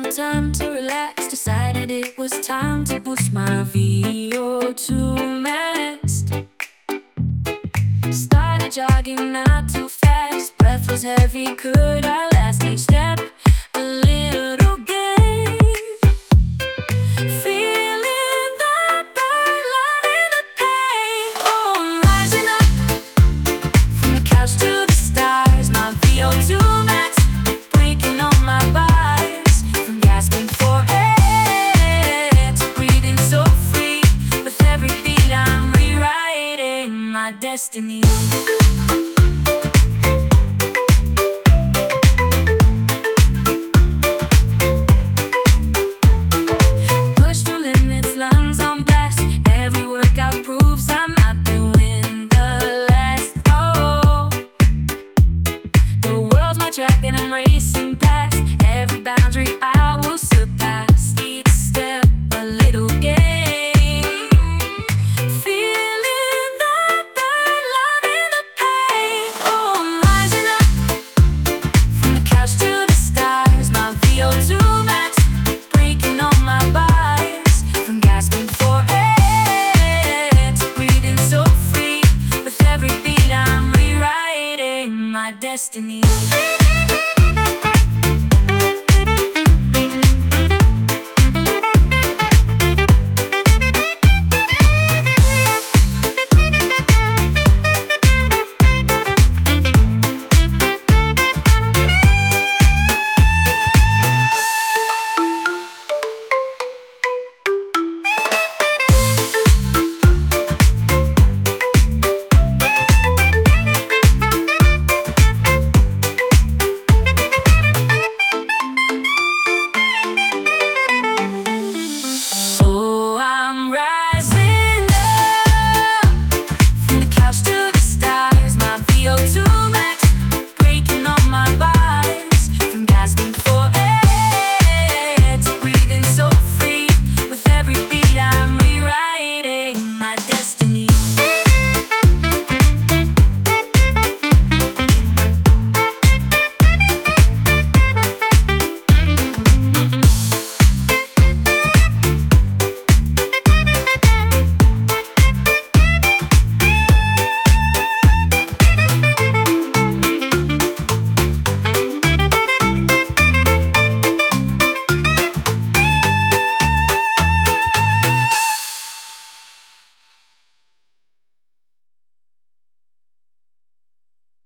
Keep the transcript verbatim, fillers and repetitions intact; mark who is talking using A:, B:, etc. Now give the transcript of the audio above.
A: Time to relax, decided it was time to boost my V O two max. Started jogging, not too fast. Breath was heavy, could I last each step? A little gain. Feeling that burn, loving the pain. Oh, I'm rising up from the couch to the stars. My V O two max, breaking all my bars. From gasping for air to breathing so free. With every beat I'm rewriting my destiny. Push to limits, lungs on blast. Every workout proves I'm not doing the last. Oh, the world's my track and I'm racing past. Every boundary I will surpass. Each step a little gain. Feeling that burn, loving the pain. Oh, I'm rising up from the couch to the stars. My V O two max, breaking all my bars. From gasping for air to breathing so free. With every beat I'm rewriting my destiny.